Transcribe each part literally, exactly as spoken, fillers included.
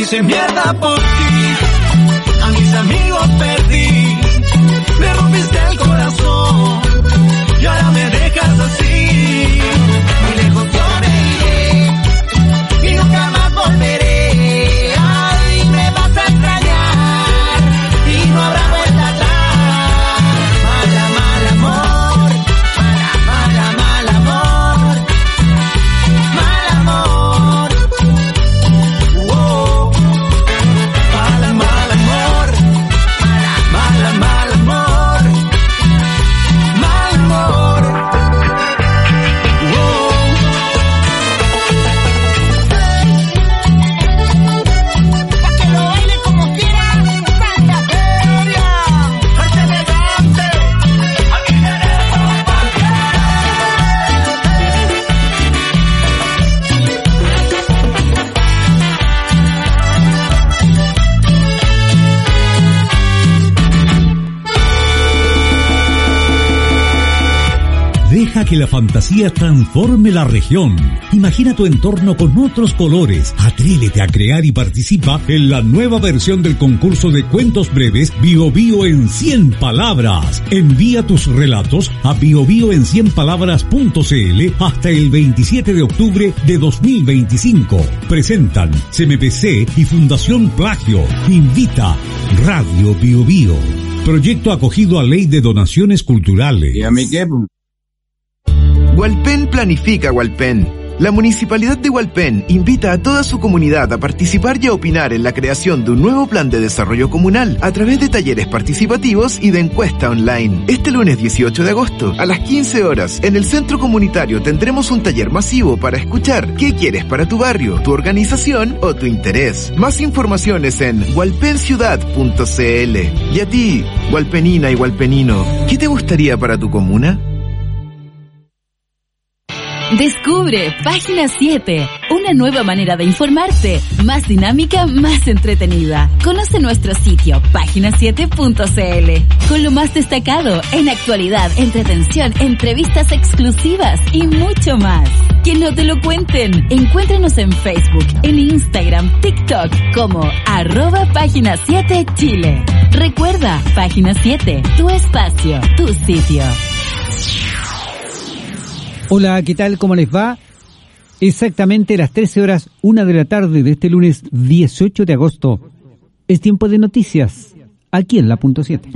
hice mierda por ti, a mis amigos perdí, me rompiste el corazón y ahora me dejas así. Muy lejos yo me iré y nunca más volveré. Ay, me vas a extrañar y no habrá vuelta atrás. Mala, mal amor, mala, mala, mal amor, mal amor. Wow. Mala, mal amor, mala, mala, mal amor, mal amor. Wow. Pa' que lo baile como quiera, Santa Feria, arte elegante, aquí tenemos Deja que la fantasía transforme la región. Imagina tu entorno con otros colores. Atrévete a crear y participa en la nueva versión del concurso de cuentos breves Bio Bio en cien palabras. Envía tus relatos a biobio en cien palabras punto cl hasta el veintisiete de octubre de dos mil veinticinco. Presentan C M P C y Fundación Plagio. Invita Radio Bio Bio. Proyecto acogido a Ley de Donaciones Culturales. ¿Y a mí qué? Hualpén planifica Hualpén. La Municipalidad de Hualpén invita a toda su comunidad a participar y a opinar en la creación de un nuevo plan de desarrollo comunal a través de talleres participativos y de encuesta online. Este lunes dieciocho de agosto, a las quince horas, en el Centro Comunitario tendremos un taller masivo para escuchar qué quieres para tu barrio, tu organización o tu interés. Más informaciones en hualpen ciudad punto cl. Y a ti, hualpenina y hualpenino, ¿qué te gustaría para tu comuna? Descubre Página siete, una nueva manera de informarte, más dinámica, más entretenida. Conoce nuestro sitio, página siete punto cl, con lo más destacado en actualidad, entretención, entrevistas exclusivas y mucho más. Que no te lo cuenten. Encuéntranos en Facebook, en Instagram, TikTok, como arroba Página siete Chile. Recuerda, Página siete, tu espacio, tu sitio. Hola, ¿qué tal? ¿Cómo les va? Exactamente las trece horas, una de la tarde de este lunes dieciocho de agosto. Es tiempo de noticias, aquí en la punto siete.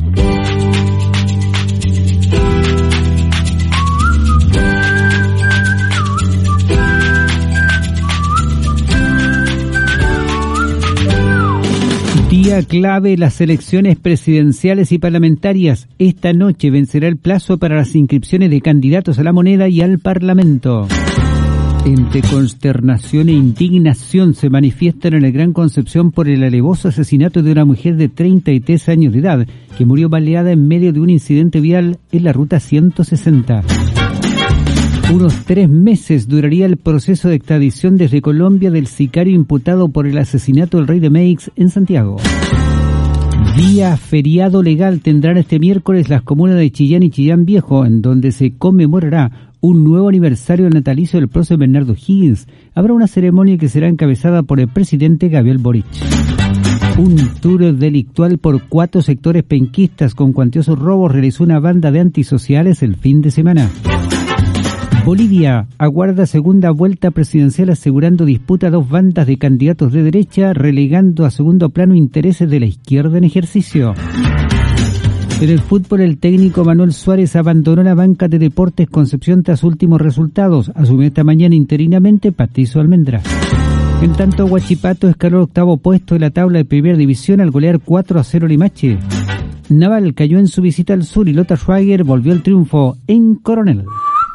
Día clave, las elecciones presidenciales y parlamentarias. Esta noche vencerá el plazo para las inscripciones de candidatos a la moneda y al Parlamento. Entre consternación e indignación se manifiestan en el Gran Concepción por el alevoso asesinato de una mujer de treinta y tres años de edad que murió baleada en medio de un incidente vial en la ruta ciento sesenta. Unos tres meses duraría el proceso de extradición desde Colombia del sicario imputado por el asesinato del Rey de Meix en Santiago. Día feriado legal tendrán este miércoles las comunas de Chillán y Chillán Viejo, en donde se conmemorará un nuevo aniversario del natalicio del prócer Bernardo Higgins. Habrá una ceremonia que será encabezada por el presidente Gabriel Boric. Un tour delictual por cuatro sectores penquistas con cuantiosos robos realizó una banda de antisociales el fin de semana. Bolivia aguarda segunda vuelta presidencial asegurando disputa a dos bandas de candidatos de derecha, relegando a segundo plano intereses de la izquierda en ejercicio. En el fútbol, el técnico Manuel Suárez abandonó la banca de Deportes Concepción tras últimos resultados. Asumió esta mañana interinamente Patricio Almendra. En tanto, Huachipato escaló el octavo puesto de la tabla de primera división al golear cuatro a cero Limache. Naval cayó en su visita al sur y Lota Schwager volvió al triunfo en Coronel.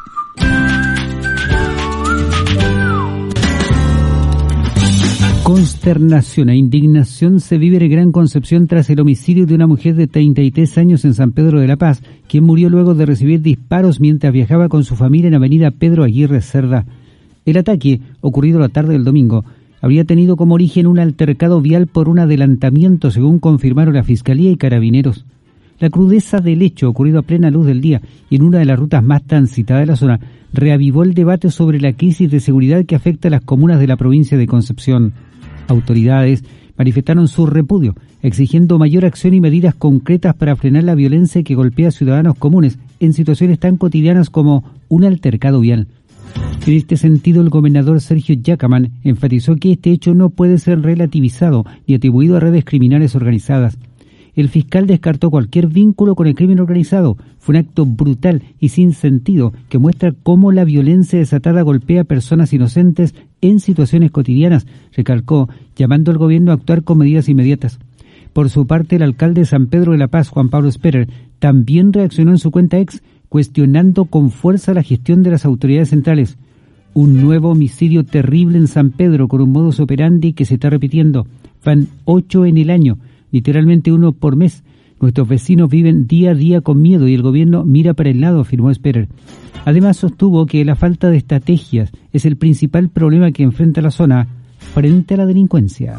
Consternación e indignación se vive en Gran Concepción tras el homicidio de una mujer de treinta y tres años en San Pedro de la Paz, quien murió luego de recibir disparos mientras viajaba con su familia en avenida Pedro Aguirre Cerda. El ataque, ocurrido la tarde del domingo, habría tenido como origen un altercado vial por un adelantamiento, según confirmaron la Fiscalía y Carabineros. La crudeza del hecho, ocurrido a plena luz del día y en una de las rutas más transitadas de la zona, reavivó el debate sobre la crisis de seguridad que afecta a las comunas de la provincia de Concepción. autoridades manifestaron su repudio, exigiendo mayor acción y medidas concretas para frenar la violencia que golpea a ciudadanos comunes en situaciones tan cotidianas como un altercado vial. En este sentido, el gobernador Sergio Yacamán enfatizó que este hecho no puede ser relativizado ni atribuido a redes criminales organizadas. El fiscal descartó cualquier vínculo con el crimen organizado. Fue un acto brutal y sin sentido que muestra cómo la violencia desatada golpea a personas inocentes en situaciones cotidianas, recalcó, llamando al gobierno a actuar con medidas inmediatas. Por su parte, el alcalde de San Pedro de la Paz, Juan Pablo Sperer, también reaccionó en su cuenta ex, cuestionando con fuerza la gestión de las autoridades centrales. Un nuevo homicidio terrible en San Pedro con un modus operandi que se está repitiendo. Van ocho en el año, literalmente uno por mes. Nuestros vecinos viven día a día con miedo y el gobierno mira para el lado, afirmó Sperer. Además sostuvo que la falta de estrategias es el principal problema que enfrenta la zona frente a la delincuencia.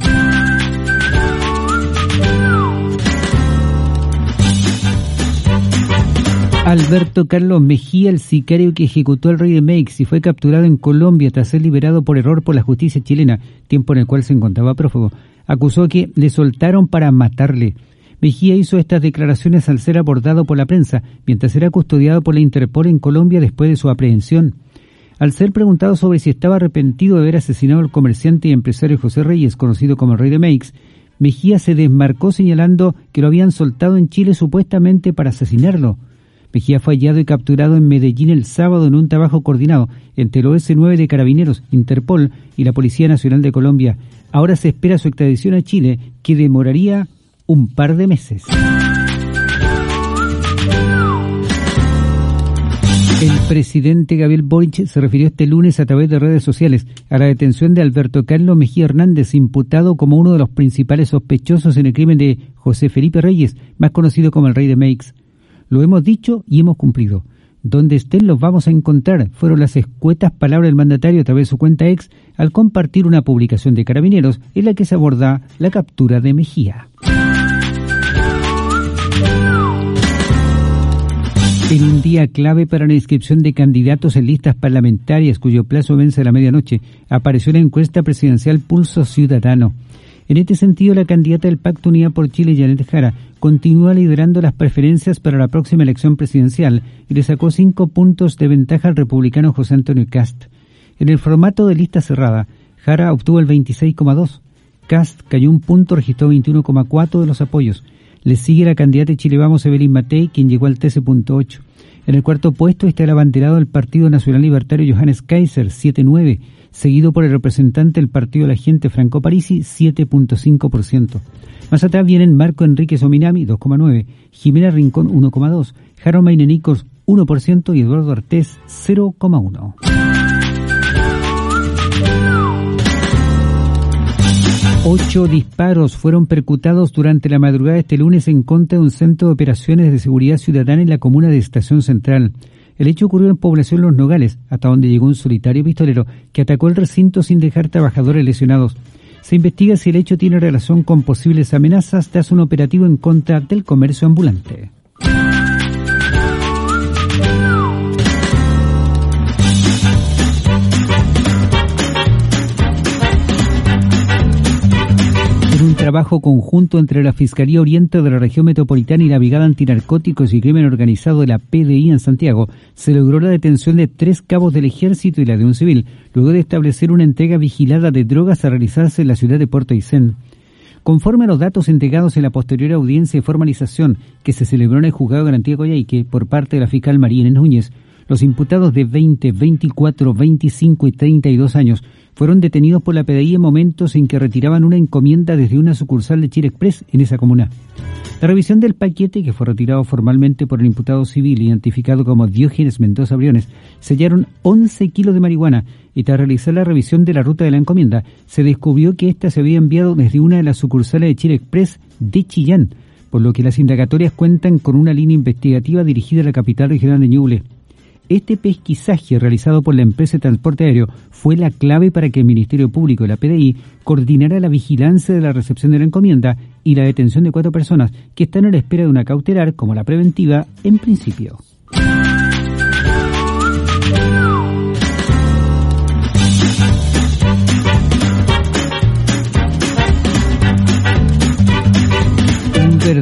Alberto Carlos Mejía, el sicario que ejecutó al rey de Meix y fue capturado en Colombia tras ser liberado por error por la justicia chilena, tiempo en el cual se encontraba prófugo, acusó que le soltaron para matarle. Mejía hizo estas declaraciones al ser abordado por la prensa, mientras era custodiado por la Interpol en Colombia después de su aprehensión. Al ser preguntado sobre si estaba arrepentido de haber asesinado al comerciante y empresario José Reyes, conocido como el rey de Meix, Mejía se desmarcó señalando que lo habían soltado en Chile supuestamente para asesinarlo. Mejía fue hallado y capturado en Medellín el sábado en un trabajo coordinado entre el O S nueve de Carabineros, Interpol y la Policía Nacional de Colombia. Ahora se espera su extradición a Chile, que demoraría un par de meses. El presidente Gabriel Boric se refirió este lunes a través de redes sociales a la detención de Alberto Carlos Mejía Hernández, imputado como uno de los principales sospechosos en el crimen de José Felipe Reyes, más conocido como el rey de Meix. Lo hemos dicho y hemos cumplido. Donde estén los vamos a encontrar, fueron las escuetas palabras del mandatario a través de su cuenta ex al compartir una publicación de Carabineros en la que se aborda la captura de Mejía. En un día clave para la inscripción de candidatos en listas parlamentarias cuyo plazo vence a la medianoche, apareció la encuesta presidencial Pulso Ciudadano. En este sentido, la candidata del Pacto Unidad por Chile, Janet Jara, continúa liderando las preferencias para la próxima elección presidencial y le sacó cinco puntos de ventaja al republicano José Antonio Kast. En el formato de lista cerrada, Jara obtuvo el veintiséis coma dos. Kast cayó un punto, registró veintiuno coma cuatro de los apoyos. Le sigue la candidata de Chile Vamos, Evelyn Matei, quien llegó al trece coma ocho. En el cuarto puesto está el abanderado del Partido Nacional Libertario Johannes Kaiser, siete coma nueve, seguido por el representante del Partido de la Gente Franco Parisi, siete coma cinco por ciento. Más atrás vienen Marco Enrique Sominami, dos coma nueve, Jimena Rincón, uno coma dos, Jaro Mainenicos, uno por ciento y Eduardo Artés, cero coma uno. Ocho disparos fueron percutados durante la madrugada de este lunes en contra de un centro de operaciones de seguridad ciudadana en la comuna de Estación Central. El hecho ocurrió en población Los Nogales, hasta donde llegó un solitario pistolero que atacó el recinto sin dejar trabajadores lesionados. Se investiga si el hecho tiene relación con posibles amenazas tras un operativo en contra del comercio ambulante. En un trabajo conjunto entre la Fiscalía Oriente de la Región Metropolitana y la Brigada Antinarcóticos y Crimen Organizado de la P D I en Santiago, se logró la detención de tres cabos del Ejército y la de un civil, luego de establecer una entrega vigilada de drogas a realizarse en la ciudad de Puerto Aysén. Conforme a los datos entregados en la posterior audiencia de formalización que se celebró en el Juzgado de Garantía Coyhaique por parte de la fiscal María Inés Núñez, los imputados de veinte, veinticuatro, veinticinco y treinta y dos años fueron detenidos por la P D I en momentos en que retiraban una encomienda desde una sucursal de Chile Express en esa comuna. La revisión del paquete, que fue retirado formalmente por el imputado civil identificado como Diógenes Mendoza Briones, sellaron once kilos de marihuana y tras realizar la revisión de la ruta de la encomienda, se descubrió que ésta se había enviado desde una de las sucursales de Chile Express de Chillán, por lo que las indagatorias cuentan con una línea investigativa dirigida a la capital regional de Ñuble. Este pesquisaje realizado por la empresa de transporte aéreo fue la clave para que el Ministerio Público y la P D I coordinara la vigilancia de la recepción de la encomienda y la detención de cuatro personas que están a la espera de una cautelar como la preventiva en principio.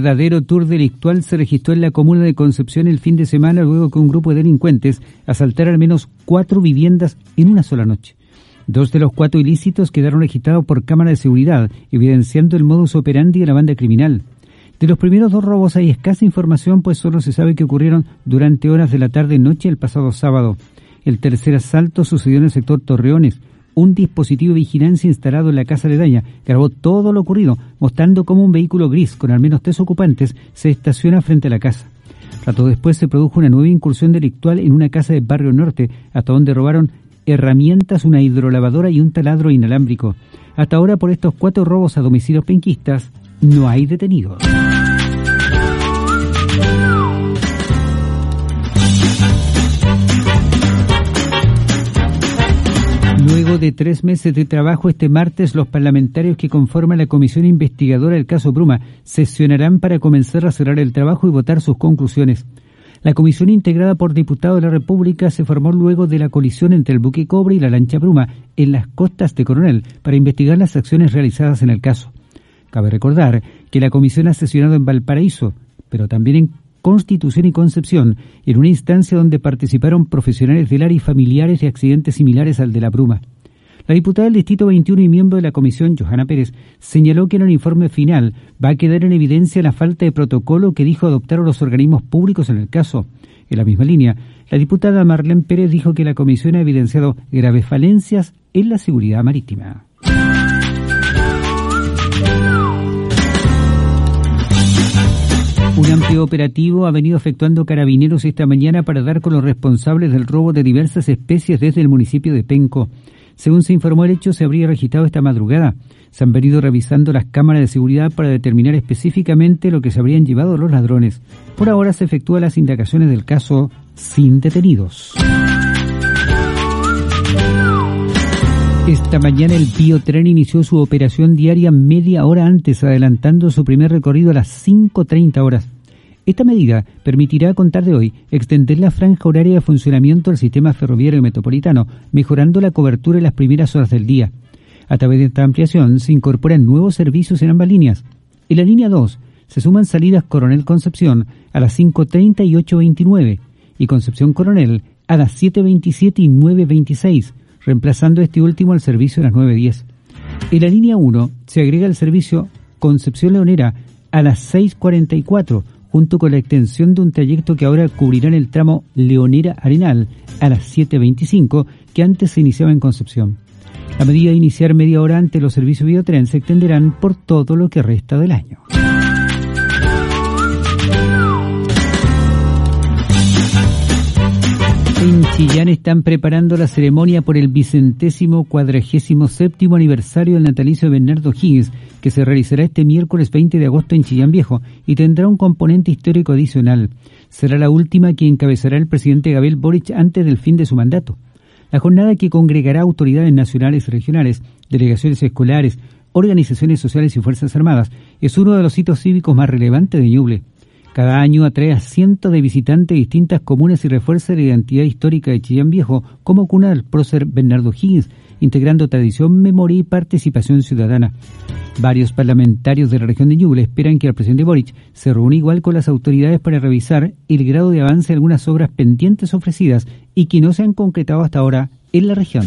verdadero tour delictual se registró en la comuna de Concepción el fin de semana luego que un grupo de delincuentes asaltara al menos cuatro viviendas en una sola noche. Dos de los cuatro ilícitos quedaron registrados por cámara de seguridad, evidenciando el modus operandi de la banda criminal. De los primeros dos robos hay escasa información, pues solo se sabe que ocurrieron durante horas de la tarde-noche el pasado sábado. El tercer asalto sucedió en el sector Torreones. Un dispositivo de vigilancia instalado en la casa aledaña grabó todo lo ocurrido, mostrando cómo un vehículo gris con al menos tres ocupantes se estaciona frente a la casa. Rato después se produjo una nueva incursión delictual en una casa de Barrio Norte, hasta donde robaron herramientas, una hidrolavadora y un taladro inalámbrico. Hasta ahora, por estos cuatro robos a domicilios penquistas, no hay detenidos. Luego de tres meses de trabajo, este martes los parlamentarios que conforman la comisión investigadora del caso Bruma sesionarán para comenzar a cerrar el trabajo y votar sus conclusiones. La comisión, integrada por diputados de la República, se formó luego de la colisión entre el buque Cobre y la lancha Bruma en las costas de Coronel para investigar las acciones realizadas en el caso. Cabe recordar que la comisión ha sesionado en Valparaíso, pero también en Constitución y Concepción, en una instancia donde participaron profesionales del área y familiares de accidentes similares al de la Bruma. La diputada del Distrito veintiuno y miembro de la comisión, Johanna Pérez, señaló que en el informe final va a quedar en evidencia la falta de protocolo que dijo adoptaron los organismos públicos en el caso. En la misma línea, la diputada Marlene Pérez dijo que la comisión ha evidenciado graves falencias en la seguridad marítima. Un amplio operativo ha venido efectuando Carabineros esta mañana para dar con los responsables del robo de diversas especies desde el municipio de Penco. Según se informó, el hecho se habría registrado esta madrugada. Se han venido revisando las cámaras de seguridad para determinar específicamente lo que se habrían llevado los ladrones. Por ahora se efectúan las indagaciones del caso sin detenidos. Esta mañana el Biotren inició su operación diaria media hora antes, adelantando su primer recorrido a las cinco treinta horas. Esta medida permitirá, a contar de hoy, extender la franja horaria de funcionamiento del sistema ferroviario metropolitano, mejorando la cobertura en las primeras horas del día. A través de esta ampliación se incorporan nuevos servicios en ambas líneas. En la línea dos se suman salidas Coronel Concepción a las cinco treinta y ocho veintinueve y Concepción Coronel a las siete veintisiete y nueve veintiséis, reemplazando este último al servicio a las nueve diez. En la línea uno se agrega el servicio Concepción Leonera a las seis cuarenta y cuatro, junto con la extensión de un trayecto que ahora cubrirá en el tramo Leonera-Arenal a las siete veinticinco, que antes se iniciaba en Concepción. La medida de iniciar media hora antes los servicios Biotren se extenderán por todo lo que resta del año. En Chillán están preparando la ceremonia por el vicentésimo cuadragésimo séptimo aniversario del natalicio de Bernardo Higgins, que se realizará este miércoles veinte de agosto en Chillán Viejo y tendrá un componente histórico adicional. Será la última que encabezará el presidente Gabriel Boric antes del fin de su mandato. La jornada, que congregará autoridades nacionales y regionales, delegaciones escolares, organizaciones sociales y fuerzas armadas, es uno de los hitos cívicos más relevantes de Ñuble. Cada año atrae a cientos de visitantes de distintas comunas y refuerza la identidad histórica de Chillán Viejo como cuna del prócer Bernardo Higgins, integrando tradición, memoria y participación ciudadana. Varios parlamentarios de la región de Ñuble esperan que el presidente Boric se reúna igual con las autoridades para revisar el grado de avance de algunas obras pendientes ofrecidas y que no se han concretado hasta ahora en la región.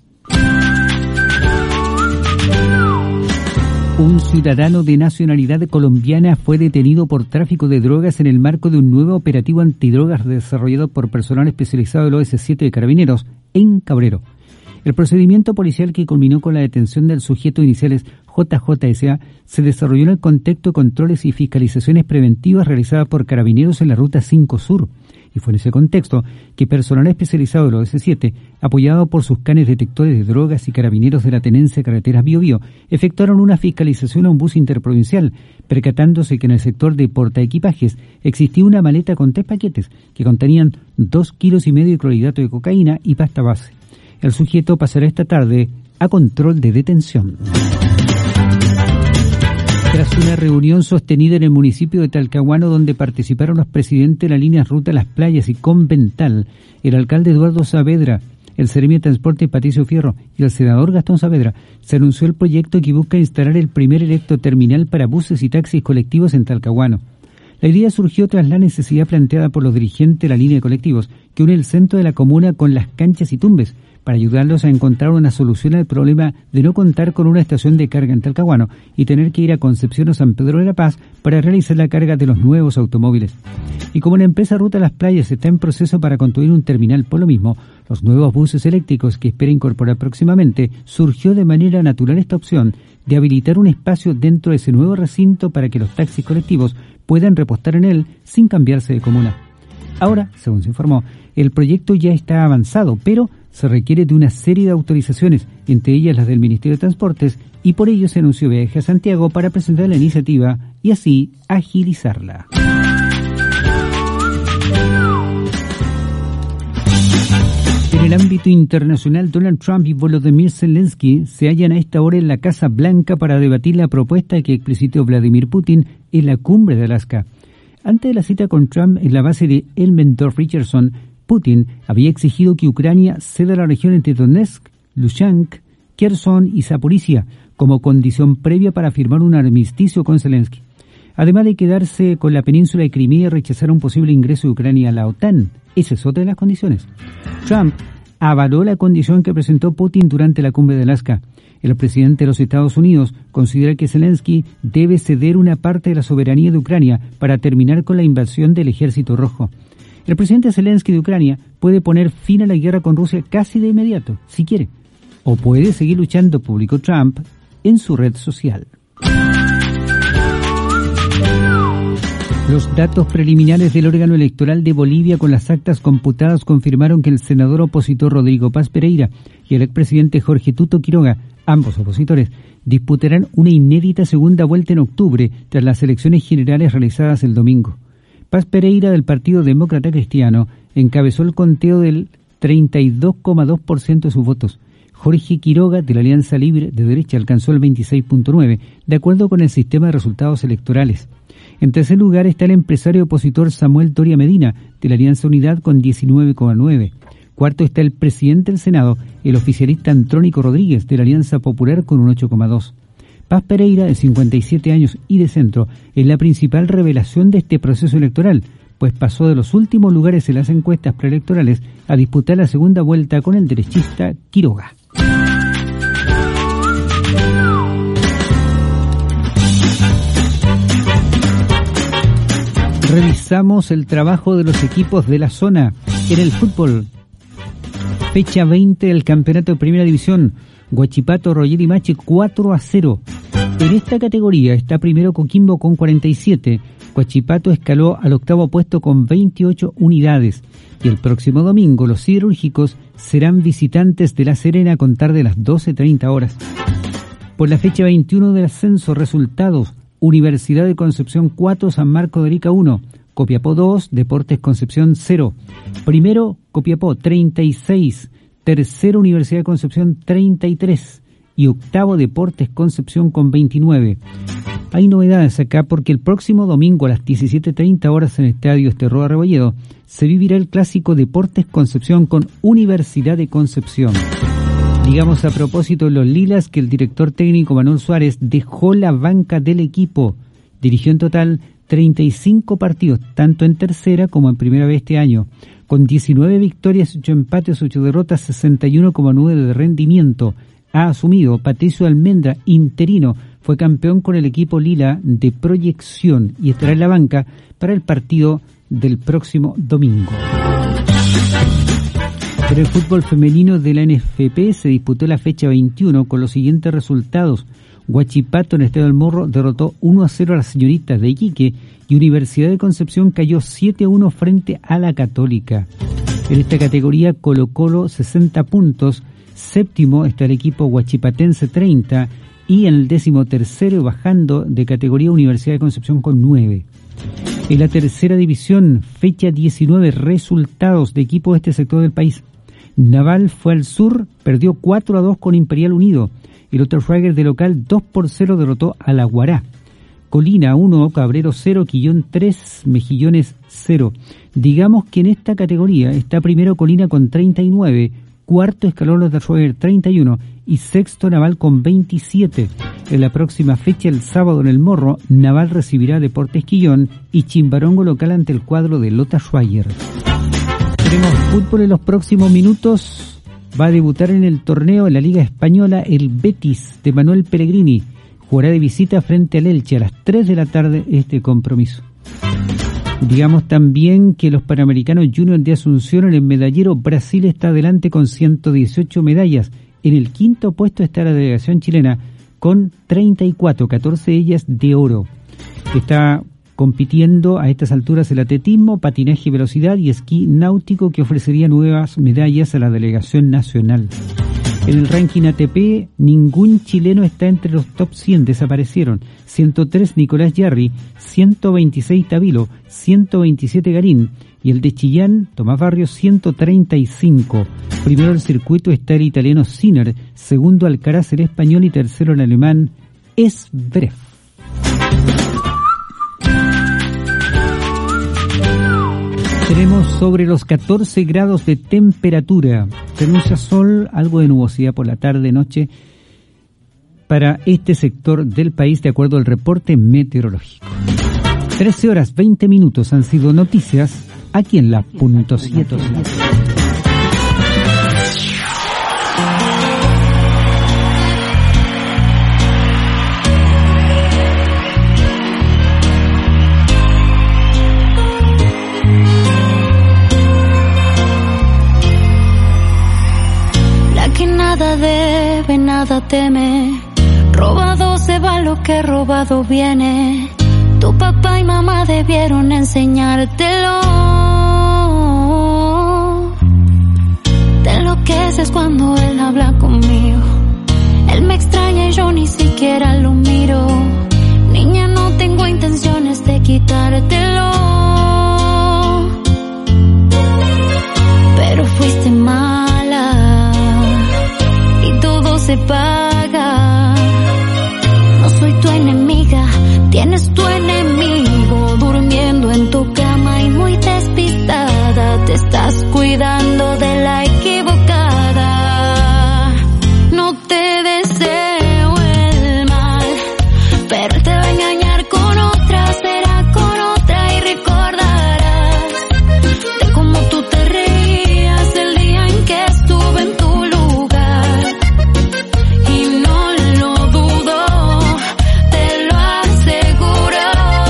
Un ciudadano de nacionalidad colombiana fue detenido por tráfico de drogas en el marco de un nuevo operativo antidrogas desarrollado por personal especializado del O S siete de Carabineros en Cabrero. El procedimiento policial, que culminó con la detención del sujeto iniciales J J S A, se desarrolló en el contexto de controles y fiscalizaciones preventivas realizadas por Carabineros en la Ruta cinco Sur. Y fue en ese contexto que personal especializado del O S siete, apoyado por sus canes detectores de drogas y Carabineros de la Tenencia Carreteras Biobío, efectuaron una fiscalización a un bus interprovincial, percatándose que en el sector de portaequipajes existía una maleta con tres paquetes que contenían dos kilos y medio de clorhidrato de cocaína y pasta base. El sujeto pasará esta tarde a control de detención. Tras una reunión sostenida en el municipio de Talcahuano, donde participaron los presidentes de la línea Ruta Las Playas y Convental, el alcalde Eduardo Saavedra, el seremi de Transporte Patricio Fierro y el senador Gastón Saavedra, se anunció el proyecto que busca instalar el primer electroterminal para buses y taxis colectivos en Talcahuano. La idea surgió tras la necesidad planteada por los dirigentes de la línea de colectivos que une el centro de la comuna con las canchas y tumbes, para ayudarlos a encontrar una solución al problema de no contar con una estación de carga en Talcahuano y tener que ir a Concepción o San Pedro de la Paz para realizar la carga de los nuevos automóviles. Y como la empresa Ruta Las Playas está en proceso para construir un terminal por lo mismo, los nuevos buses eléctricos que espera incorporar próximamente, surgió de manera natural esta opción de habilitar un espacio dentro de ese nuevo recinto para que los taxis colectivos puedan repostar en él sin cambiarse de comuna. Ahora, según se informó, el proyecto ya está avanzado, pero se requiere de una serie de autorizaciones, entre ellas las del Ministerio de Transportes, y por ello se anunció viaje a Santiago para presentar la iniciativa y así agilizarla. En el ámbito internacional, Donald Trump y Volodymyr Zelensky se hallan a esta hora en la Casa Blanca para debatir la propuesta que explicitó Vladimir Putin en la cumbre de Alaska. Antes de la cita con Trump en la base de Elmendorf-Richardson, Putin había exigido que Ucrania ceda la región entre Donetsk, Luhansk, Kherson y Zaporizhia como condición previa para firmar un armisticio con Zelensky, además de quedarse con la península de Crimea y rechazar un posible ingreso de Ucrania a la OTAN. Esa es otra de las condiciones. Trump avaló la condición que presentó Putin durante la cumbre de Alaska. El presidente de los Estados Unidos considera que Zelensky debe ceder una parte de la soberanía de Ucrania para terminar con la invasión del Ejército Rojo. El presidente Zelensky de Ucrania puede poner fin a la guerra con Rusia casi de inmediato, si quiere, o puede seguir luchando, publicó Trump en su red social. Los datos preliminares del órgano electoral de Bolivia con las actas computadas confirmaron que el senador opositor Rodrigo Paz Pereira y el expresidente Jorge Tuto Quiroga, ambos opositores, disputarán una inédita segunda vuelta en octubre tras las elecciones generales realizadas el domingo. Paz Pereira, del Partido Demócrata Cristiano, encabezó el conteo del treinta y dos coma dos por ciento de sus votos. Jorge Quiroga, de la Alianza Libre de Derecha, alcanzó el veintiséis punto nueve por ciento, de acuerdo con el sistema de resultados electorales. En tercer lugar está el empresario opositor Samuel Doria Medina, de la Alianza Unidad, con diecinueve coma nueve por ciento. Cuarto está el presidente del Senado, el oficialista Antrónico Rodríguez, de la Alianza Popular, con un ocho coma dos por ciento. Paz Pereira, de cincuenta y siete años y de centro, es la principal revelación de este proceso electoral, pues pasó de los últimos lugares en las encuestas preelectorales a disputar la segunda vuelta con el derechista Quiroga. Revisamos el trabajo de los equipos de la zona en el fútbol. Fecha veinte del campeonato de Primera División. Huachipato Roger Limache cuatro a cero. En esta categoría está primero Coquimbo con cuarenta y siete. Huachipato escaló al octavo puesto con veintiocho unidades. Y el próximo domingo los siderúrgicos serán visitantes de La Serena a contar de las doce treinta horas. Por la fecha veintiuno del ascenso, resultados: Universidad de Concepción cuatro, San Marco de Arica uno, Copiapó dos, Deportes Concepción cero. Primero Copiapó treinta y seis, tercero Universidad de Concepción treinta y tres y octavo Deportes Concepción con veintinueve. Hay novedades acá porque el próximo domingo a las diecisiete treinta horas en el Estadio Esterroa Rebolledo se vivirá el clásico Deportes Concepción con Universidad de Concepción. Digamos a propósito de los lilas que el director técnico Manuel Suárez dejó la banca del equipo. Dirigió en total treinta y cinco partidos, tanto en tercera como en primera vez este año, con diecinueve victorias, ocho empates, ocho derrotas, sesenta y uno coma nueve de rendimiento. Ha asumido Patricio Almendra, interino, fue campeón con el equipo lila de proyección y estará en la banca para el partido del próximo domingo. Pero el fútbol femenino de la N F P se disputó la fecha veintiuno con los siguientes resultados. Huachipato en el Estadio del Morro derrotó uno a cero a las señoritas de Iquique y Universidad de Concepción cayó siete a uno frente a la Católica. En esta categoría Colo Colo sesenta puntos, séptimo está el equipo huachipatense treinta y en el décimo tercero bajando de categoría Universidad de Concepción con nueve. En la tercera división, fecha diecinueve, resultados de equipos de este sector del país. Naval fue al sur, perdió cuatro a dos con Imperial Unido. El otro Fragger de local dos por cero derrotó a La Guará. Colina uno, Cabrero cero, Quillón tres, Mejillones cero. Digamos que en esta categoría está primero Colina con treinta y nueve, cuarto Escalón Los de Fragger treinta y uno y sexto Naval con veintisiete. En la próxima fecha, el sábado en el Morro, Naval recibirá a Deportes Quillón y Chimbarongo local ante el cuadro de Lota Schwager. Tenemos fútbol en los próximos minutos. Va a debutar en el torneo en la Liga Española el Betis de Manuel Pellegrini. Jugará de visita frente al Elche a las tres de la tarde este compromiso. Digamos también que los Panamericanos Junior de Asunción en el medallero, Brasil está adelante con ciento dieciocho medallas. En el quinto puesto está la delegación chilena con treinta y cuatro, catorce de ellas de oro. Está compitiendo a estas alturas el atletismo, patinaje, velocidad y esquí náutico, que ofrecería nuevas medallas a la delegación nacional. En el ranking A T P, ningún chileno está entre los top cien, desaparecieron. ciento tres Nicolás Yarri, ciento veintiséis Tavilo, ciento veintisiete Garín y el de Chillán, Tomás Barrios, ciento treinta y cinco. Primero el circuito está el italiano Sinner, segundo Alcaraz el español y tercero el alemán Esbrev. Tenemos sobre los catorce grados de temperatura. Se anuncia sol, algo de nubosidad por la tarde-noche para este sector del país, de acuerdo al reporte meteorológico. trece horas veinte minutos han sido noticias aquí en la punto siete. Nada debe, nada teme. Robado se va lo que robado viene. Tu papá y mamá debieron enseñártelo. Te enloqueces cuando él habla conmigo. Él me extraña y yo ni siquiera lo miro. Niña, no tengo intenciones de quitártelo, pero fuiste mala y todo se paga. No soy tu enemiga, tienes tu enemigo durmiendo en tu cama y muy despistada. Te estás cuidando de la equivocada. No te deseo el mal, pero te va a engañar con otra, será con otra y recordarás de cómo tú te reías el día en que estuve en tu lugar. Y no lo dudo, te lo aseguro.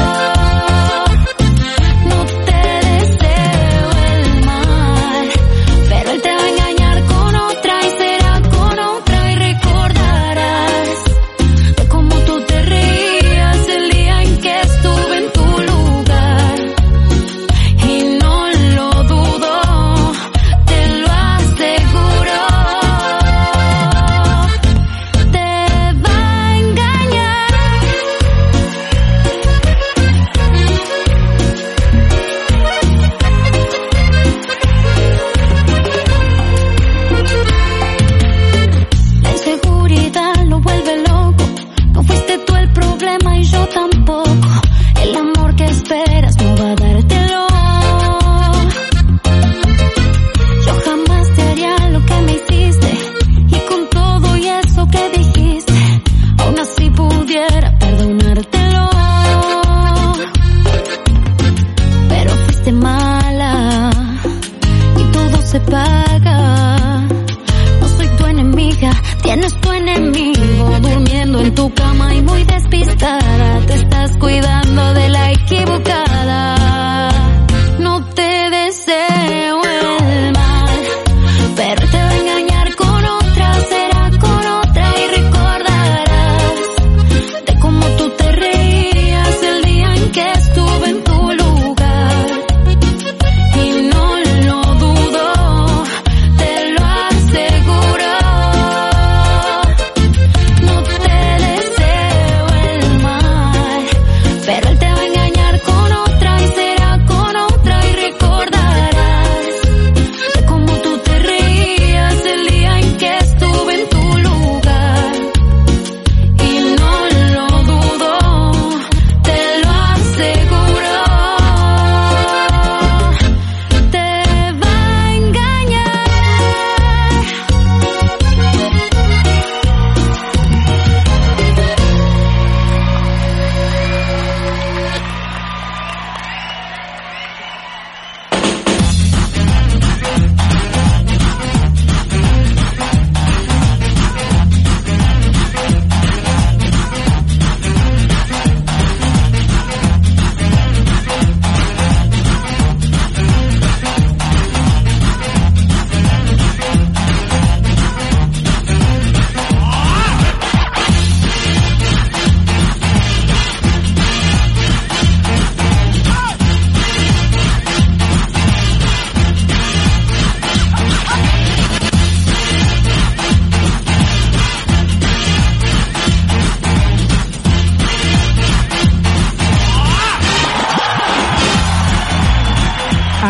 No te deseo el mal, pero él te va a engañar con otra y será con otra y recordarás de cómo tú te reías el día en que estuve en tu lugar. Y no lo dudo, te lo aseguro. Te va a engañar. La inseguridad lo vuelve loco. No fuiste tú el problema y yo tampoco. El amor que esperas no va a dártelo. Yo jamás te haría lo que me hiciste, y con todo y eso que dijiste, aún así pudiera perdonártelo. Pero fuiste mala y todo se paga. No soy tu enemiga, tienes tu enemigo durmiendo en tu cama y muy despistada. Te estás cuidando de la equivocada. No te deseo el mal, pero te va a engañar con otra, será con otra y recordarás de cómo tú te reías el día en que estuve en tu lugar. Y no lo dudo, te lo aseguro. No te deseo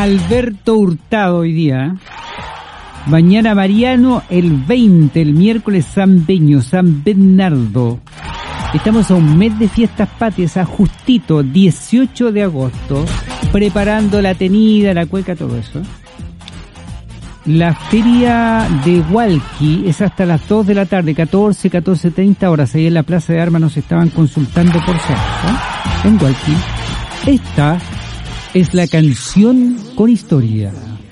Alberto Hurtado hoy día. Mañana Mariano, el veinte, el miércoles San Beño, San Bernardo. Estamos a un mes de fiestas patrias, a justito, dieciocho de agosto, preparando la tenida, la cueca, todo eso. La feria de Hualqui es hasta las dos de la tarde, catorce, catorce treinta horas. Ahí en la Plaza de Armas nos estaban consultando por cerca, en Hualqui. Esta es la canción con historia.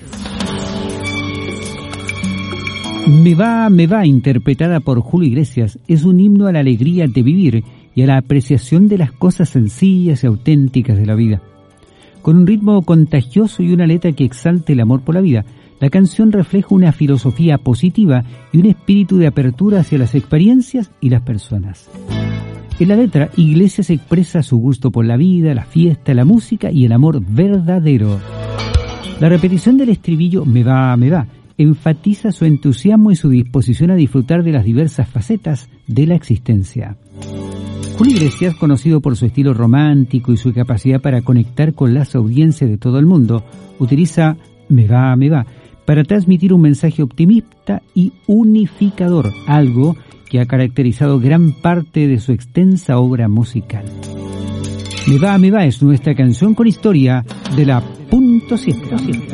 Me va, me va, interpretada por Julio Iglesias, es un himno a la alegría de vivir y a la apreciación de las cosas sencillas y auténticas de la vida. Con un ritmo contagioso y una letra que exalte el amor por la vida, la canción refleja una filosofía positiva y un espíritu de apertura hacia las experiencias y las personas. En la letra, Iglesias expresa su gusto por la vida, la fiesta, la música y el amor verdadero. La repetición del estribillo "me va, me va" enfatiza su entusiasmo y su disposición a disfrutar de las diversas facetas de la existencia. Julio Iglesias, conocido por su estilo romántico y su capacidad para conectar con las audiencias de todo el mundo, utiliza "me va, me va" para transmitir un mensaje optimista y unificador, algo que ha caracterizado gran parte de su extensa obra musical. Me va, me va es nuestra canción con historia de la punto siete.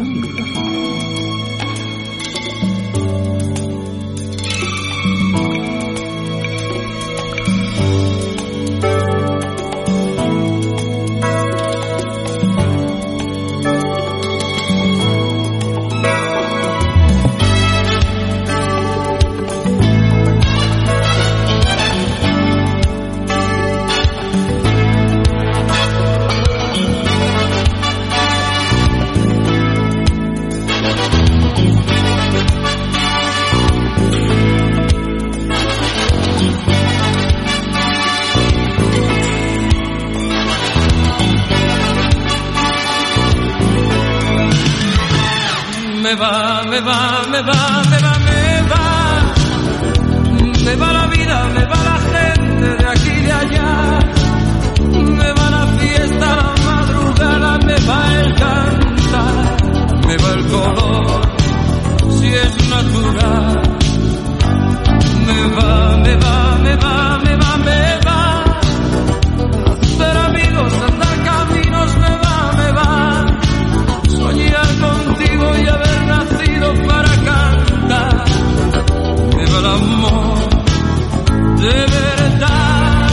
Me va, me va, me va, me va, me va. Me va la vida, me va la gente de aquí y de allá. Me va la fiesta, la madrugada, me va el cantar. Me va el color, si es natural. Me va, me va, me va, me va, me va. Hacer amigos, andar caminos, me va, me va. Soñar contigo y haber nacido para cantar. Me va el amor de verdad.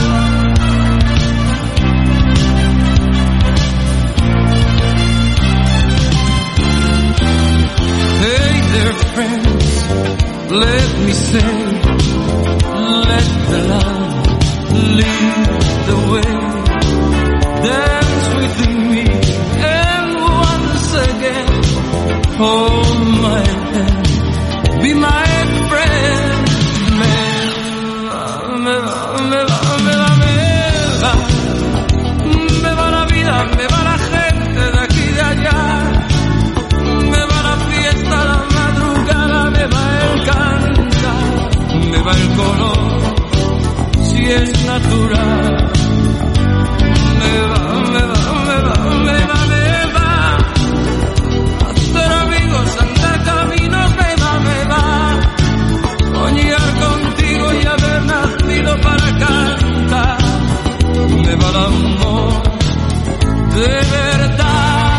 Hey there friends, let me say, let the love lead the way. Dance with me and once again hold my hand, be my friend. Me va, me va, me va, me va, me va. Me va la vida, me va la gente de aquí y de allá. Me va la fiesta, la madrugada, me va el cantar. Me va el color, si es natural. Me va, me va, me va, me va, me va. Hacer amigos, andar caminos, me va, me va. Soñar contigo y haber nacido para cantar. Me va el amor de verdad.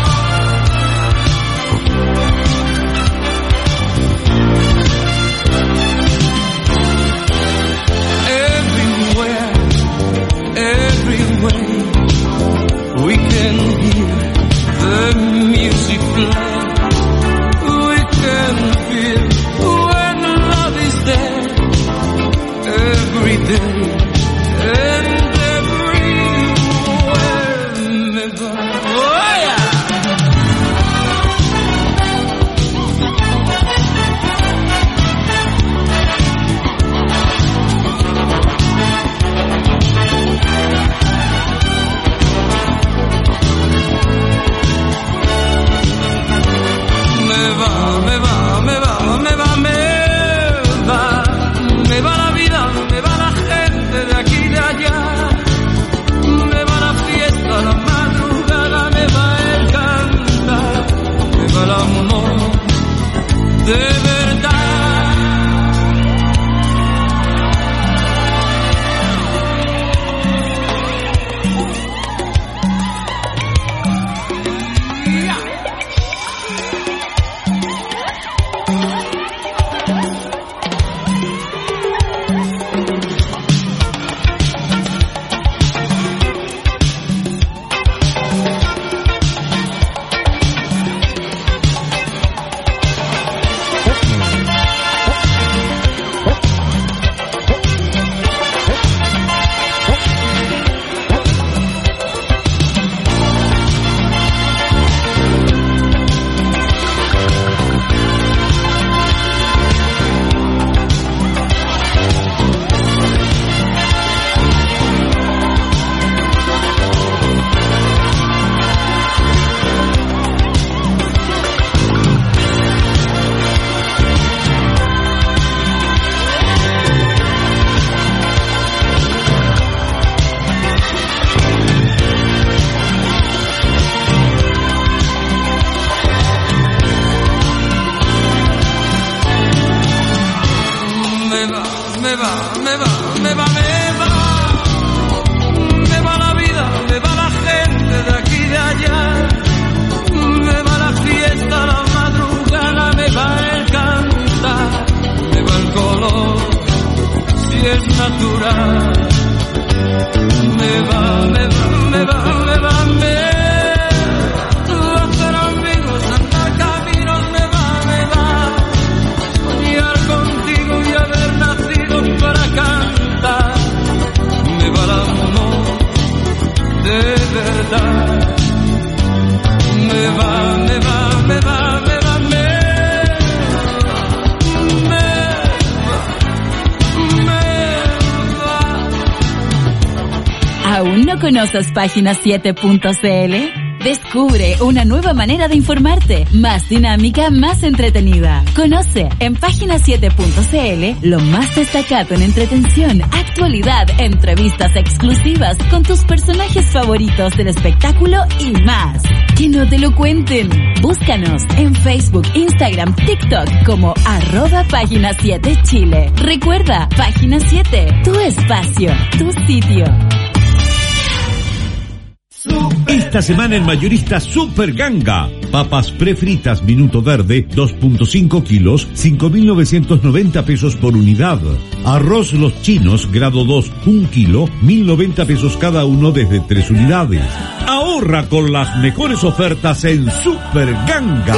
Everywhere, me va, me va, me va. Me va la vida, me va la gente de aquí y de allá. Me va la fiesta, la madrugada, me va el cantar. Me va el color, si es natural. Me va, me va, me va, me va, me va. Hacer amigos, andar caminos, me va, me va. Soñar contigo y haber nacido para cantar. Me va el amor de verdad. Me va, me va, me va, me va, me ¿Aún no conoces página siete punto c l? Descubre una nueva manera de informarte, más dinámica, más entretenida. Conoce en página siete punto c l lo más destacado en entretención, actualidad, entrevistas exclusivas con tus personajes favoritos del espectáculo y más. Que no te lo cuenten. Búscanos en Facebook, Instagram, TikTok como arroba página siete Chile. Recuerda, página siete, tu espacio, tu sitio. Esta semana en Mayorista Super Ganga. Papas prefritas Minuto Verde, dos punto cinco kilos, cinco mil novecientos noventa pesos por unidad. Arroz Los Chinos, grado dos, un kilo, mil noventa pesos cada uno desde tres unidades. Ahorra con las mejores ofertas en Super Ganga.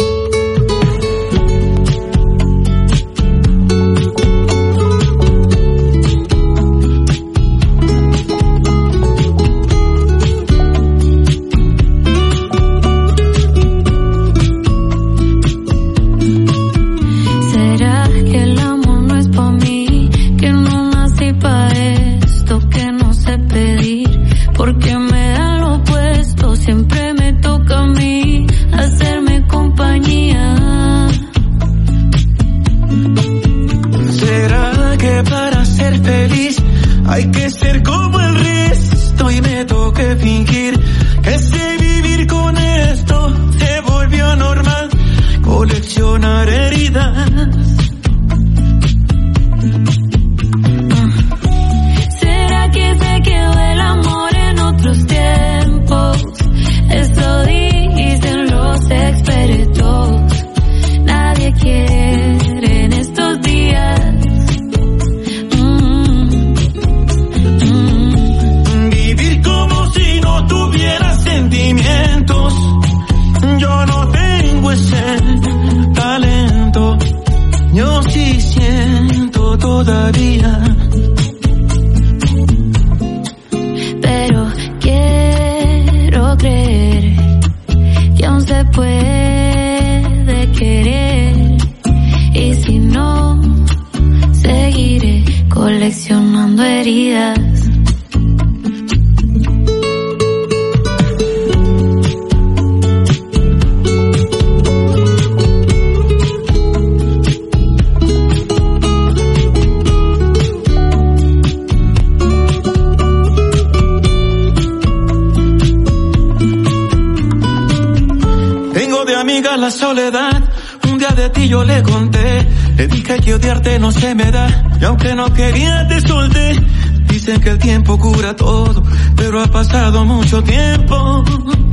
La soledad, un día de ti yo le conté, le dije que odiarte no se me da, y aunque no quería te solté. Dicen que el tiempo cura todo, pero ha pasado mucho tiempo.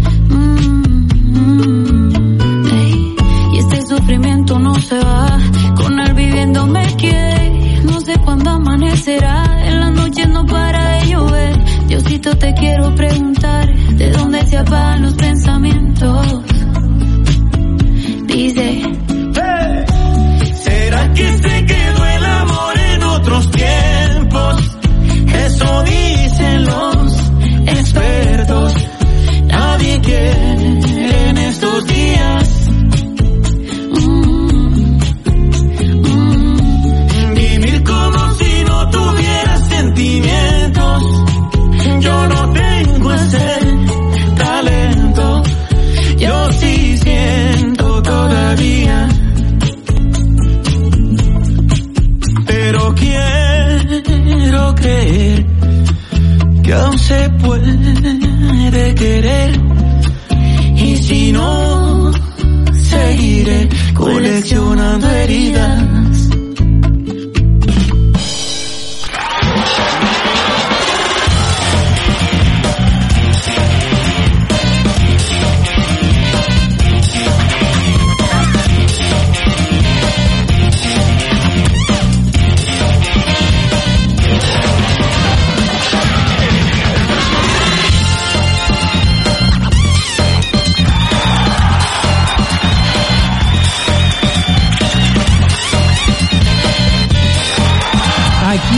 Mm-hmm. Hey, y este sufrimiento no se va, con él viviendo me quedé. No sé cuándo amanecerá, en las noches no para de llover. Diosito te quiero preguntar, ¿de dónde se apagan los pensamientos? Dice, hey, ¿será que se quedó el amor en otros tiempos? Eso dicen los expertos. Nadie quiere en estos días mm, mm, vivir como si no tuviera sentimientos. Yo no tengo ese talento, yo sí siento todavía, pero quiero creer que aún se puede querer, y si no, seguiré coleccionando heridas.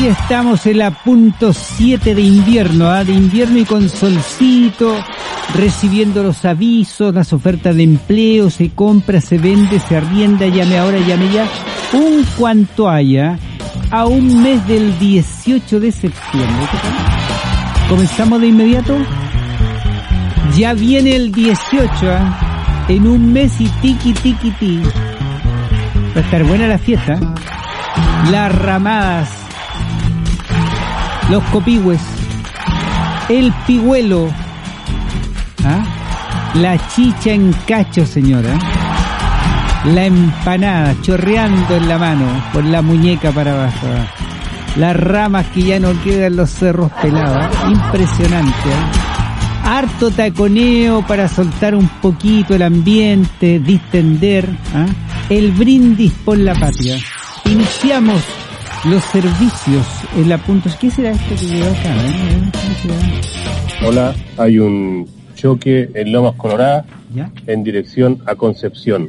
estamos en la punto siete de invierno, ¿eh? de invierno y con solcito, recibiendo los avisos, las ofertas de empleo, se compra, se vende, se arrienda, llame ahora, llame ya, un cuanto haya, a un mes del dieciocho de septiembre. ¿Comenzamos de inmediato? Ya viene el dieciocho, ¿eh? En un mes y tiqui tiqui ti. Va a estar buena la fiesta, ¿eh? Las ramadas, los copigües, el pigüelo, ¿ah? La chicha en cacho, señora, la empanada chorreando en la mano, por la muñeca para abajo, las ramas que ya no quedan, los cerros pelados, ¿eh? Impresionante, ¿eh? Harto taconeo para soltar un poquito el ambiente, distender, ¿eh? El brindis por la patria. Iniciamos los servicios en la puntos. ¿Qué será esto que lleva acá? ¿Eh? Hola, hay un choque en Lomas Coloradas, ¿ya?, en dirección a Concepción.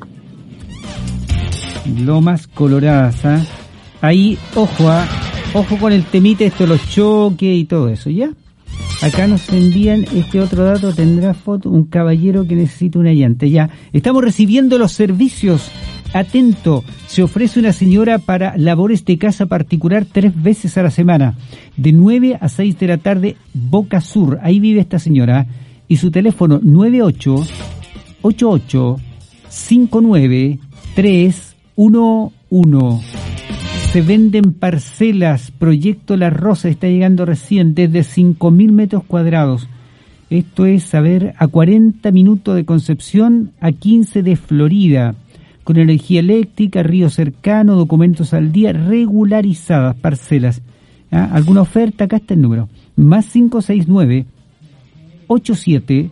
Lomas Coloradas, ¿ah? ¿eh? Ahí, ojo, ¿ah? Ojo con el temite, esto, los choques y todo eso, ¿ya? Acá nos envían este otro dato, tendrá foto, un caballero que necesita una llanta, ya. Estamos recibiendo los servicios. Atento, se ofrece una señora para labores de casa particular tres veces a la semana, de nueve a seis de la tarde, Boca Sur, ahí vive esta señora, y su teléfono nueve ocho ocho ocho cinco nueve tres uno uno. Se venden parcelas, Proyecto La Rosa está llegando recién, desde cinco mil metros cuadrados. Esto es, a ver, a cuarenta minutos de Concepción, a quince de Florida. Con energía eléctrica, río cercano, documentos al día, regularizadas, parcelas. ¿Ah? ¿Alguna oferta? Acá está el número. Más cinco seis nueve, ocho siete,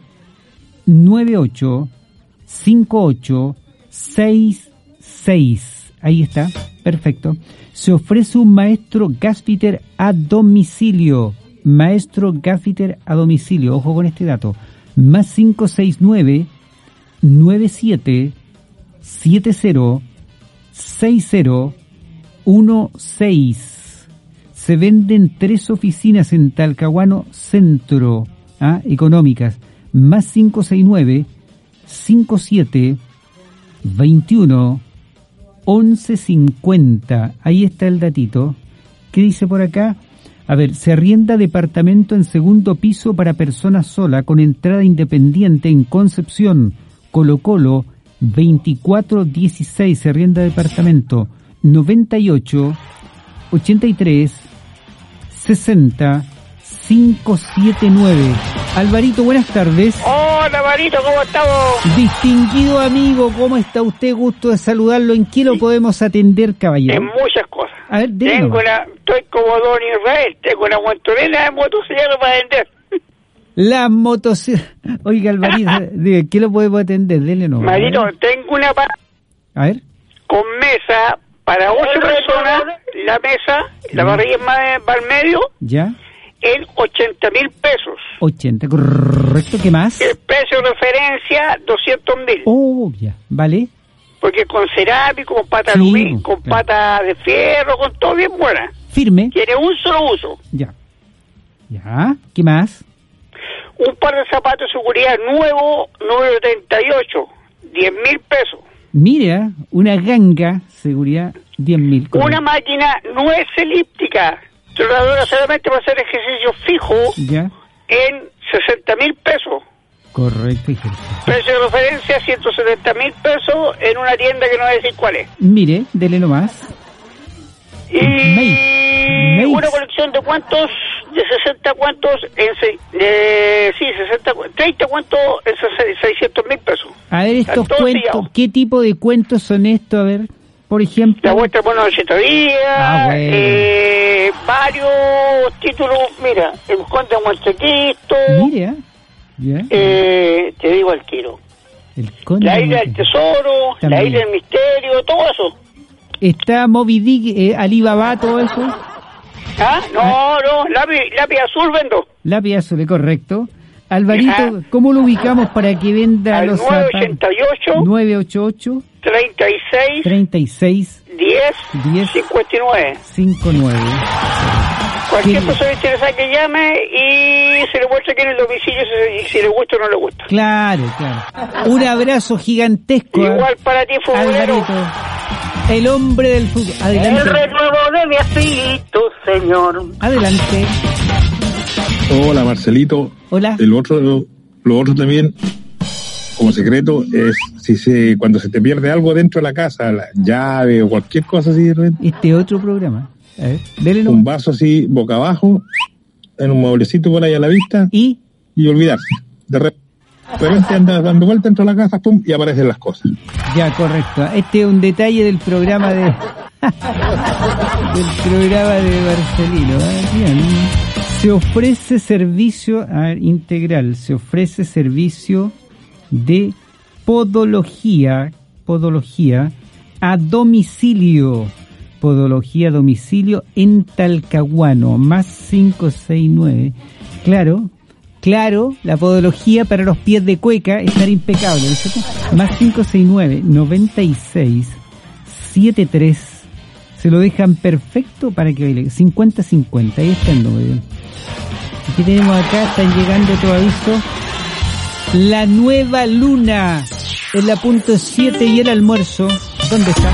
nueve ocho, cinco ocho, seis seis. Ahí está, perfecto. Se ofrece un maestro gasfitter a domicilio. Maestro gasfitter a domicilio. Ojo con este dato. Más cinco seis nueve, nueve siete, siete cero, seis cero, uno seis. Se venden tres oficinas en Talcahuano Centro, ¿ah? Económicas. Más cinco seis nueve, cinco siete, veintiuno, once cincuenta. Ahí está el datito. ¿Qué dice por acá? A ver, se arrienda departamento en segundo piso para personas sola con entrada independiente en Concepción, Colo Colo, veinticuatro dieciséis. Se arrienda departamento noventa y ocho, ochenta y tres, sesenta, quinientos setenta y nueve. Alvarito, buenas tardes. Hola, Alvarito, ¿cómo estamos? Distinguido amigo, ¿cómo está usted? Gusto de saludarlo. ¿En qué lo podemos atender, caballero? En muchas cosas. A ver, tengo una, estoy como Don Israel, tengo una montonera de motocicletas para vender. La motocicleta. Oiga, Alvarito, ¿qué lo podemos atender? Dele no. Marito, tengo una pa... A ver. Con mesa para ocho personas, la mesa, la parrilla va al medio. Ya. En ochenta mil pesos. ochenta, correcto. ¿Qué más? El precio de referencia, doscientos mil. Oh, ya, vale. Porque con cerámico, con pata sí, aluminio, con claro. pata de fierro, con todo bien buena. Firme. Tiene un solo uso. Ya. Ya, ¿qué más? Un par de zapatos de seguridad nuevo, número treinta y ocho, diez mil pesos. Mira, una ganga, seguridad, diez mil. Una máquina no es elíptica, trotadora solamente para hacer ejercicio fijo, ya, en sesenta mil pesos. Correcto. Precio de referencia, ciento setenta mil pesos en una tienda que no voy a decir cuál es. Mire, dele nomás. Y Mate. Una colección de cuantos, de sesenta cuantos, en seis, de, sí, sesenta, treinta cuantos en seiscientos mil pesos. A ver, estos cuentos, ¿qué tipo de cuentos son estos? A ver, por ejemplo. La vuelta por ochenta días, ah, bueno. eh, varios títulos, mira, el Conde de Montecristo. Mira, yeah. eh, te digo al tiro. El Conde la Isla del Tesoro, también. La Isla del Misterio, todo eso. ¿Está Moby Dick, eh, Alibaba, todo eso? ¿Ah? No, ah. no, lápiz, lápiz azul vendo. Lápiz azul, correcto. Alvarito, ah. ¿cómo lo ubicamos para que venda al los nueve ochenta y ocho, nueve ochenta y ocho, treinta y seis, treinta y seis, diez, diez, cincuenta y nueve. cincuenta y nueve. Cualquier persona interesada que llame y se le muestra aquí en el domicilio y si le gusta o no le gusta. Claro, claro. Un abrazo gigantesco. Igual para ti, futbolero. El hombre del fútbol. Adelante. El renuevo de mi espíritu, señor. Adelante. Hola, Marcelito. Hola. El otro, lo, lo otro también, como secreto, es si se cuando se te pierde algo dentro de la casa, la llave o cualquier cosa así de repente. Este otro programa. A ver, dele un vaso así, boca abajo, en un mueblecito por ahí a la vista. Y, y olvidarse. De repente. De repente andas dando vuelta dentro de la casa, pum, y aparecen las cosas. Ya, correcto. Este es un detalle del programa de... del programa de Marcelino. ¿eh? Bien. Se ofrece servicio a ver, integral, se ofrece servicio de podología, podología a domicilio. Podología a domicilio en Talcahuano, más cinco seis nueve. Claro. Claro, la podología para los pies de cueca estar impecable, ¿no? Más cinco seis nueve, noventa y seis, setenta y tres. Se lo dejan perfecto para que baile. cincuenta cincuenta, ahí está el número. Aquí tenemos acá, están llegando todo aviso. La nueva luna en la punto siete y el almuerzo. ¿Dónde está?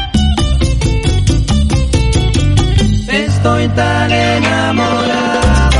Estoy tan enamorado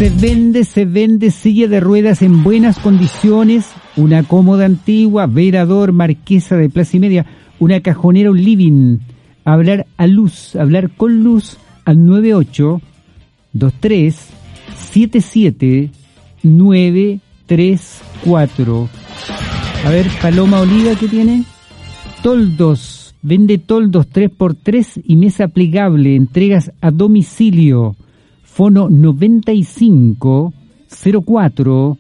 Se vende, se vende silla de ruedas en buenas condiciones, una cómoda antigua, velador, marquesa de Plaza y Media, una cajonera, un living. Hablar a luz, hablar con luz al nueve ocho dos tres siete siete nueve tres cuatro. A ver, Paloma Oliva, ¿qué tiene? Toldos, vende toldos tres por tres y mesa plegable, entregas a domicilio. Fono noventa y cinco cero cuatro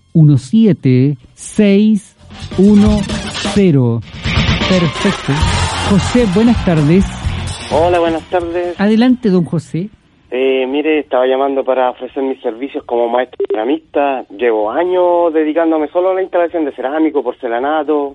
diecisiete seis uno cero. Perfecto. José, buenas tardes. Hola, buenas tardes. Adelante, don José. Eh, mire, estaba llamando para ofrecer mis servicios como maestro ceramista. Llevo años dedicándome solo a la instalación de cerámico, porcelanato.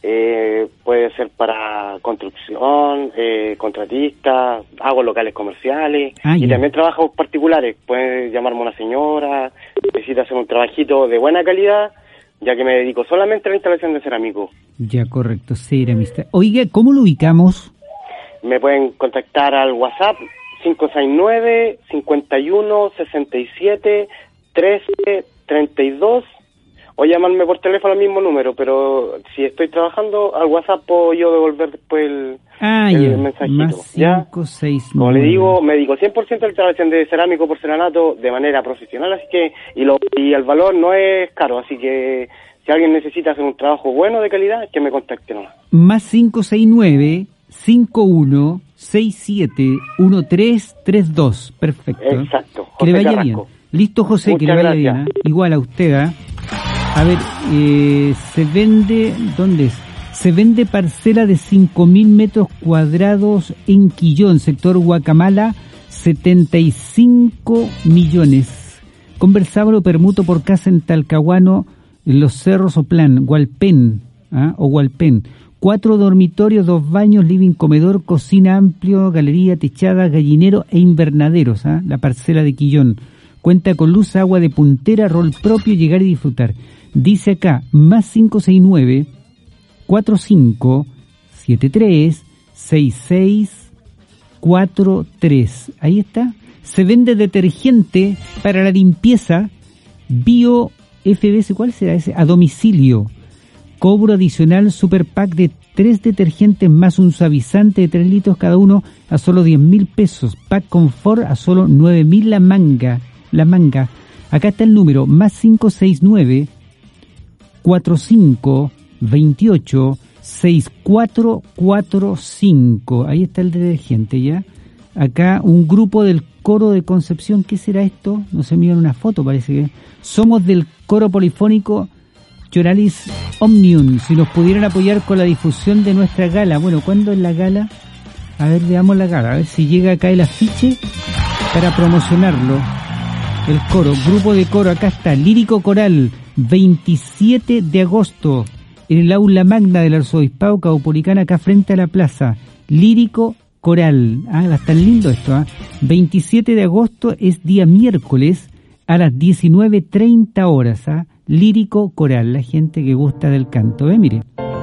Eh, puede ser para construcción, eh, contratista, hago locales comerciales. Ah, y yeah. También trabajos particulares. Puede llamarme una señora, necesita hacer un trabajito de buena calidad, ya que me dedico solamente a la instalación de cerámico. Ya, correcto, ceramista. Oiga, ¿cómo lo ubicamos? Me pueden contactar al WhatsApp cinco seis nueve, cinco uno, seis siete, trece, treinta y dos o llamarme por teléfono al mismo número, pero si estoy trabajando al WhatsApp puedo yo devolver después el, ah, el ya. mensajito. Más cinco, seis, Como le digo, me dedico cien por ciento a la instalación de cerámico porcelanato de manera profesional, así que y, lo, y el valor no es caro, así que si alguien necesita hacer un trabajo bueno de calidad, que me contacte nomás. Más cinco seis nueve, cinco uno seis siete uno tres tres dos. Perfecto. Exacto. José que le vaya Carrasco. Bien. Listo, José. Muchas que le vaya gracias. Bien. ¿eh? Igual a usted. ¿eh? A ver, eh, se vende, ¿dónde es? Se vende parcela de cinco mil metros cuadrados en Quillón, sector Guacamala, setenta y cinco millones. Conversábalo permuto por casa en Talcahuano, en Los Cerros o Plan, Hualpén, ¿ah? o Hualpén. Cuatro dormitorios, dos baños, living, comedor, cocina amplio, galería, techada, gallinero e invernaderos, ¿ah? La parcela de Quillón. Cuenta con luz, agua de puntera, rol propio, llegar y disfrutar. Dice acá, más cinco seis nueve, cuatro cinco siete tres, seis seis cuatro tres. Ahí está. Se vende detergente para la limpieza, Bio F B S, ¿cuál será ese? A domicilio. Cobro adicional Super Pack de tres detergentes más un suavizante de tres litros cada uno a solo diez mil pesos. Pack Confort a solo nueve mil la manga. La manga. Acá está el número, más cinco seis nueve, cuatro cinco veintiocho, sesenta y cuatro cuarenta y cinco. Ahí está el detergente, ¿ya? Acá un grupo del coro de Concepción. ¿Qué será esto? No se miran una foto, parece que. Somos del coro polifónico Choralis Omnium. Si nos pudieran apoyar con la difusión de nuestra gala. Bueno, ¿cuándo es la gala? A ver, veamos la gala. A ver si llega acá el afiche para promocionarlo. El coro, grupo de coro, acá está, Lírico Coral, veintisiete de agosto, en el aula magna del Arzobispado Caupolicán, acá frente a la plaza. Lírico Coral, ah, va a estar lindo esto, ¿ah? veintisiete de agosto es día miércoles a las diecinueve treinta horas, ¿ah? Lírico Coral, la gente que gusta del canto, ¿eh? Mire.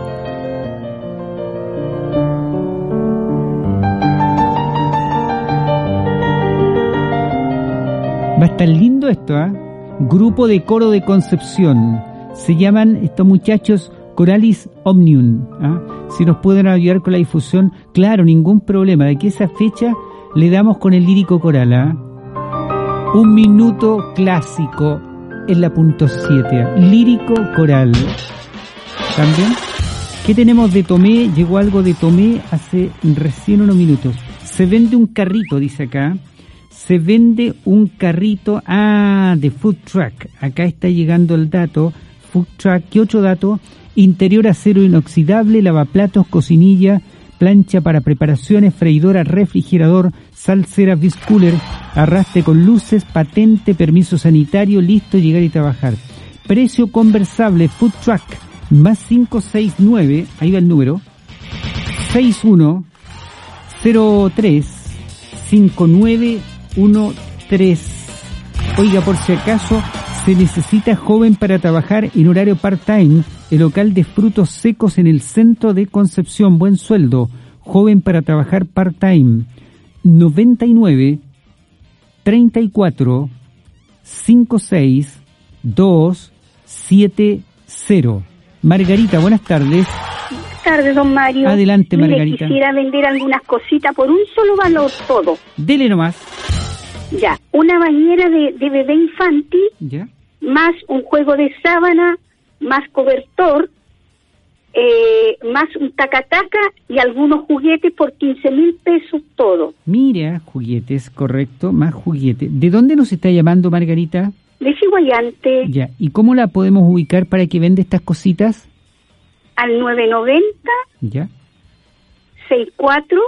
Va a estar lindo esto, ¿ah? ¿eh? Grupo de coro de Concepción. Se llaman estos muchachos Coralis Omnium. ¿ah? Si nos pueden ayudar con la difusión, claro, ningún problema. De aquí a esa fecha le damos con el Lírico Coral. ¿ah? Un minuto clásico en la punto siete. ¿ah? Lírico Coral. ¿También? ¿Qué tenemos de Tomé? Llegó algo de Tomé hace recién unos minutos. Se vende un carrito, dice acá. Se vende un carrito, ah, de food truck. Acá está llegando el dato. Food truck, ¿qué otro dato? Interior acero inoxidable, lavaplatos, cocinilla, plancha para preparaciones, freidora, refrigerador, salsera, biscooler, arrastre con luces, patente, permiso sanitario, listo, llegar y trabajar. Precio conversable, food truck, más cinco seis nueve, ahí va el número, seis uno cero tres cinco nueve uno tres. Oiga, por si acaso se necesita joven para trabajar en horario part-time, el local de frutos secos en el centro de Concepción, buen sueldo, joven para trabajar part-time, noventa y nueve, treinta y cuatro, cinco seis dos siete cero. Margarita, buenas tardes. Buenas tardes, don Mario. Adelante, Mire, Margarita. Quisiera vender algunas cositas por un solo valor, todo. Dele nomás. Ya, una bañera de, de bebé infantil, ya, más un juego de sábana, más cobertor, eh, más un tacataca y algunos juguetes por quince mil pesos todo. Mira, juguetes, correcto, más juguetes. ¿De dónde nos está llamando, Margarita? De Chiguayante. Ya, ¿y cómo la podemos ubicar para que venda estas cositas? Al nueve noventa, Ya, sesenta y cuatro,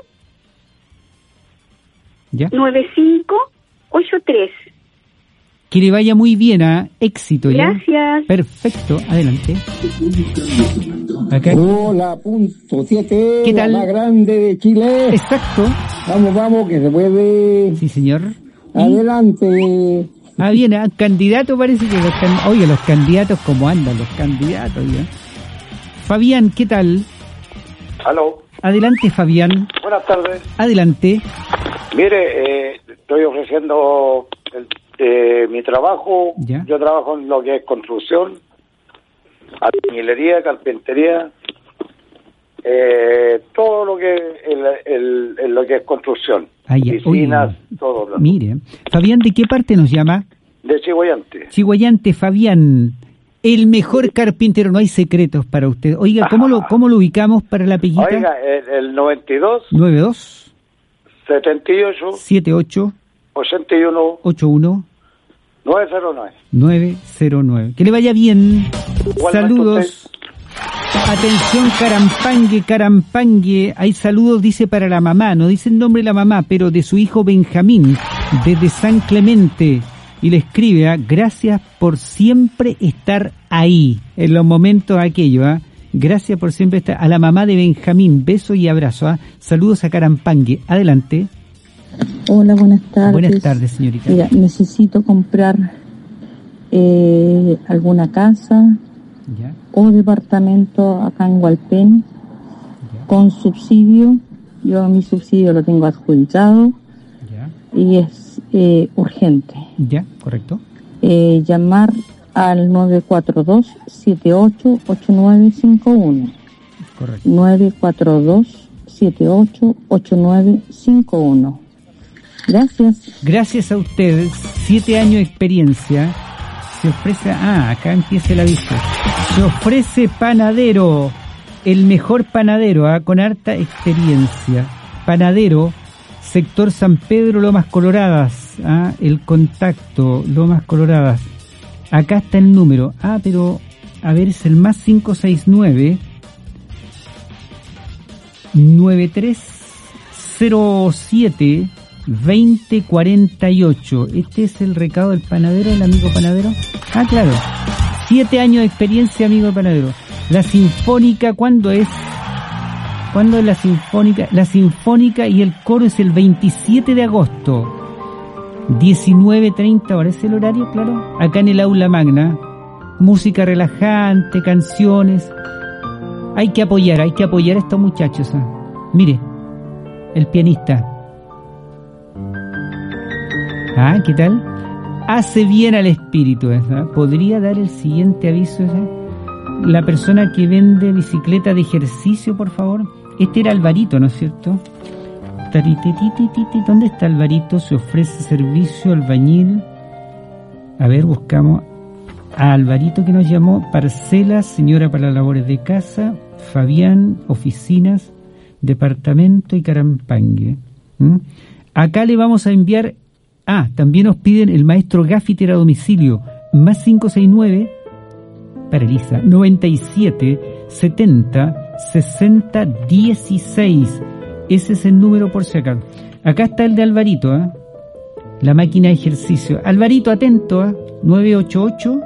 ya. noventa y cinco, ochenta y tres. Que le vaya muy bien, a éxito. ¿Ya? Gracias. Perfecto, adelante. Acá. Hola, punto siete, ¿Qué tal? La más grande de Chile. Exacto. Vamos, vamos, que se puede. Sí, señor. Adelante. Ah, bien, ah, candidato parece que los can... Oye, los candidatos, ¿cómo andan los candidatos? ¿Ya? Fabián, ¿qué tal? Aló. Adelante, Fabián. Buenas tardes. Adelante. Mire, eh, estoy ofreciendo el, eh, mi trabajo. ¿Ya? Yo trabajo en lo que es construcción, albañilería, carpintería, eh, todo lo que el, el, el, lo que es construcción. Ah, ya. Piscinas, Oye, todo. ¿No? mire, Fabián, ¿de qué parte nos llama? De Chiguayante. Chiguayante, Fabián. El mejor carpintero, no hay secretos para usted. Oiga, ¿cómo lo cómo lo ubicamos para la peguita? Oiga, el, el noventa y dos, noventa y dos, setenta y ocho, setenta y ocho, ochenta y uno, ochenta y uno, nueve cero nueve. nueve cero nueve. Que le vaya bien. Igualmente Saludos. Atención, Carampangue, Carampangue. Hay saludos, dice, para la mamá. No dice el nombre de la mamá, pero de su hijo Benjamín, desde San Clemente. Y le escribe, ¿eh? Gracias por siempre estar ahí, en los momentos aquellos. ¿eh? Gracias por siempre estar. A la mamá de Benjamín, beso y abrazo. ¿eh? Saludos a Carampangue. Adelante. Hola, buenas tardes. Buenas tardes, señorita. Mira, necesito comprar eh, alguna casa ¿Ya? o departamento acá en Hualpén con subsidio. Yo mi subsidio lo tengo adjudicado ¿Ya? y es eh, urgente. Ya, correcto. Eh, llamar al nueve cuatro dos, siete ocho ocho nueve cinco uno. Correcto. nueve cuatro dos, siete ocho ocho nueve cinco uno. Gracias. Gracias a ustedes. Siete años de experiencia. Se ofrece... Ah, acá empieza el aviso. Se ofrece panadero. El mejor panadero, ¿eh? Con harta experiencia. Panadero, sector San Pedro, Lomas Coloradas. ¿eh? El contacto, Lomas Coloradas. Acá está el número. Ah, pero... A ver, es el más cinco seis nueve... nueve tres cero siete... veinte cuarenta y ocho. Este es el recado del panadero, el amigo panadero. Ah, claro. Siete años de experiencia, amigo panadero. La Sinfónica, ¿cuándo es? ¿Cuándo es la Sinfónica? La Sinfónica y el coro es el veintisiete de agosto. diecinueve treinta, ahora es el horario, claro. Acá en el aula magna. Música relajante, canciones. Hay que apoyar, hay que apoyar a estos muchachos. ¿eh? Mire, el pianista. Ah, ¿qué tal? Hace bien al espíritu, ¿verdad? ¿Podría dar el siguiente aviso? ¿verdad? La persona que vende bicicleta de ejercicio, por favor. Este era Alvarito, ¿no es cierto? ¿Dónde está Alvarito? Se ofrece servicio albañil. A ver, buscamos a Alvarito, que nos llamó. Parcelas, señora para labores de casa. Fabián, oficinas, departamento y Carampangue. ¿Mm? Acá le vamos a enviar... Ah, también nos piden el maestro Gaffiter a domicilio, más cinco seis nueve, para Elisa, noventa y siete, setenta, sesenta, dieciséis. Ese es el número por si acaso. Acá está el de Alvarito, ¿eh? La máquina de ejercicio. Alvarito, atento, ¿eh? nueve ocho ocho,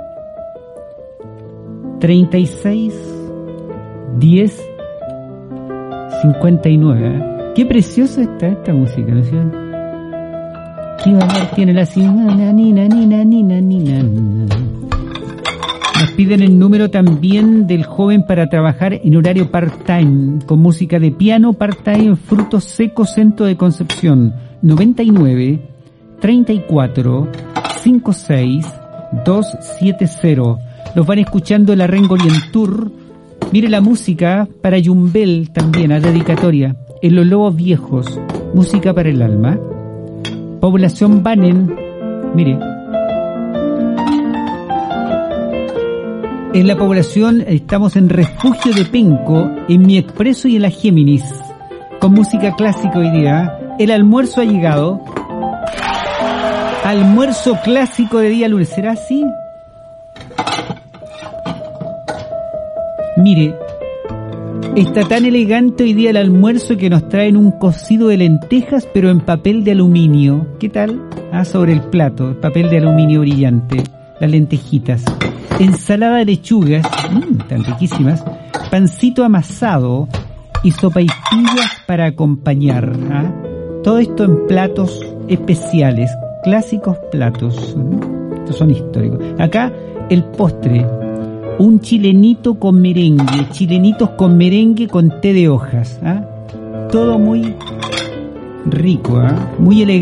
treinta y seis, diez, cincuenta y nueve. ¿eh? Qué precioso está esta música, ¿no es cierto? ¿Qué valor tiene la nina, nina, nina, nina, nina? Nos piden el número también del joven para trabajar en horario part-time, con música de piano part-time en Frutos Secos, Centro de Concepción. noventa y nueve, treinta y cuatro, cinco seis dos siete cero. Los van escuchando en la Rengo Tour. Mire la música para Yumbel también, a dedicatoria. En Los Lobos Viejos, música para el alma. Población Banen, mire. En la población estamos en Refugio de Penco, en Mi Expreso y en la Géminis, con música clásica hoy día. El almuerzo ha llegado. Almuerzo clásico de día lunes, ¿será así? Mire, está tan elegante hoy día el almuerzo que nos traen un cocido de lentejas pero en papel de aluminio. ¿Qué tal? Ah, sobre el plato, el papel de aluminio brillante, las lentejitas. Ensalada de lechugas, mmm, tan riquísimas, pancito amasado y sopaipillas para acompañar. ¿Ah? Todo esto en platos especiales, clásicos platos. Estos son históricos. Acá el postre, un chilenito con merengue, chilenitos con merengue con té de hojas. ¿Ah? Todo muy rico, ¿ah? Muy elegante.